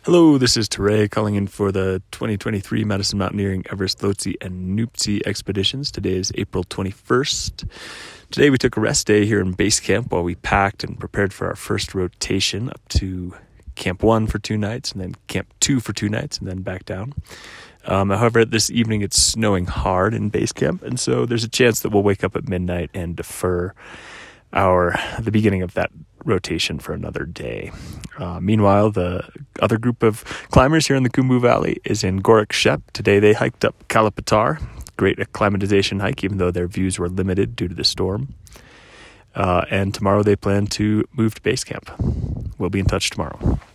Hello, this is Teray calling in for the 2023 Madison Mountaineering Everest Lhotse and Nuptse expeditions. Today is April 21st. Today we took a rest day here in base camp while we packed and prepared for our first rotation up to Camp 1 for 2 nights and then Camp 2 for 2 nights and then back down. However, this evening it's snowing hard in base camp, and so there's a chance that we'll wake up at midnight and defer the beginning of that rotation for another day. Meanwhile, the other group of climbers here in the Khumbu Valley is in Gorak Shep. Today they hiked up Kalapatar, great acclimatization hike, even though their views were limited due to the storm. And tomorrow they plan to move to base camp. We'll be in touch tomorrow.